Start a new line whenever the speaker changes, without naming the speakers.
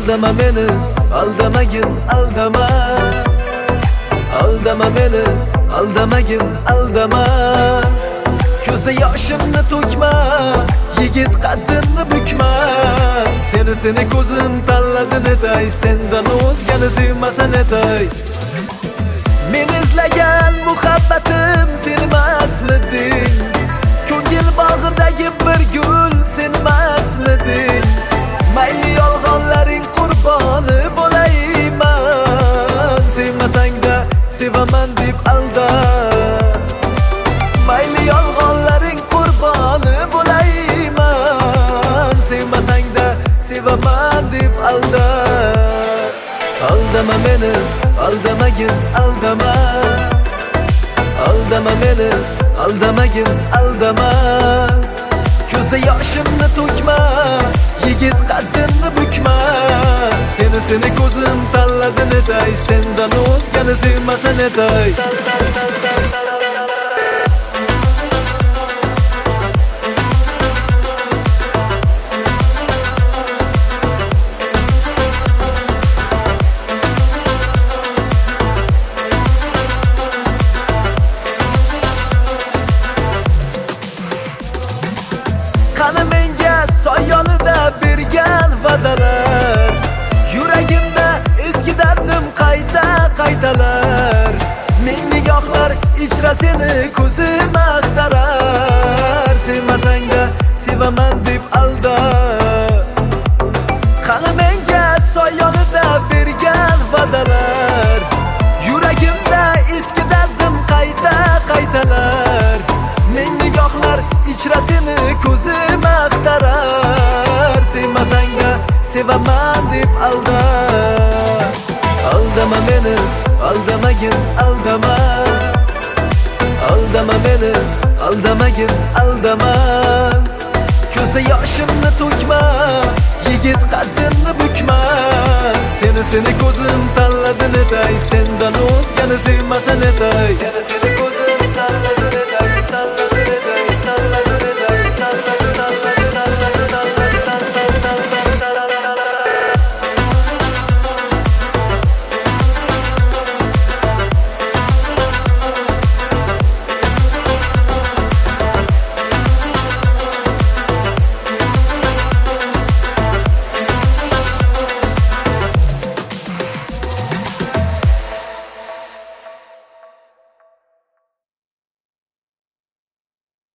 Aldama beni, aldamagin, aldama. Aldama beni, aldamagin, aldama. Ko'zda yoshimni to'kma, yigit qaddini bukma. Seni ko'zim tanladi netay, sendan o'zgani sevmasa netay. Men izlagan muhabbatim senmasmiding? Ko'ngil bog'idagi bir gul senmasmiding? Mayli yolg'onlaring qurboni bo'layman, sevmasang-da sevaman deb alda. Mayli yolg'onlaring qurboni bo'layman, sevmasang-da sevaman deb alda. Aldama beni, aldamagin, aldama. Aldama beni, aldamagin, aldama. Ko'zda yoshimni to'kma, yigit qaddini bukma. Seni ko'zim tanladi netay, sendan o'zgani sevmasa netay. Qani menga soyonida bergan va'dalar, yuragimda eski dardim qaytalar. Ming nigohlar ichra seni ko'zim axtarar, sevmasang-da sevaman deb alda. Qani menga soyonida bergan va'dalar, yuragimda eski dardim qaytalar. Ming nigohlar ichra seni ko'zim axtarar, sevmasang-da sevaman deb alda. Aldama beni, aldamagin, aldama. Aldama beni, aldamagin, aldama. Ko'zda yoshimni to'kma, yigit qaddini bukma. Seni ko'zim tanladi netay, sendan o'zgani sevmasa netay. Seni ko'zim tanladi